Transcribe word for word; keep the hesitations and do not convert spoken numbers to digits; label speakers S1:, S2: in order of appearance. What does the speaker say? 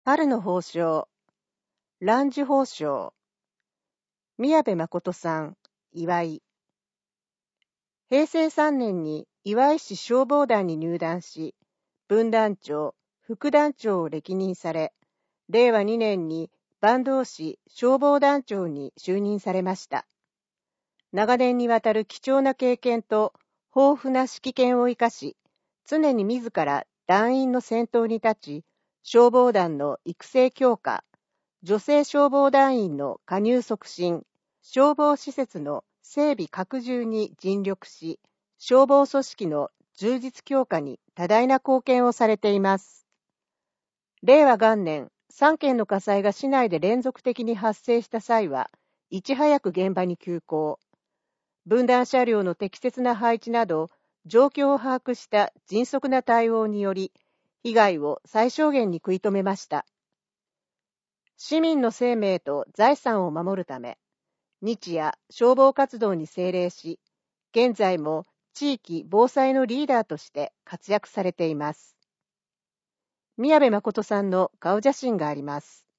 S1: 春の褒章、蘭寿褒章、宮部誠さん、岩井。平成さんねんに岩井市消防団に入団し、分団長、副団長を歴任され、れいわにねんに坂東市消防団長に就任されました。長年にわたる貴重な経験と豊富な指揮権を生かし、常に自ら団員の先頭に立ち、消防団の育成強化、女性消防団員の加入促進、消防施設の整備拡充に尽力し、消防組織の充実強化に多大な貢献をされています。れいわ元年、さんけんの火災が市内で連続的に発生した際は、いち早く現場に急行。分団車両の適切な配置など、状況を把握した迅速な対応により、被害を最小限に食い止めました。市民の生命と財産を守るため、日夜消防活動に精励し、現在も地域防災のリーダーとして活躍されています。宮部誠さんの顔写真があります。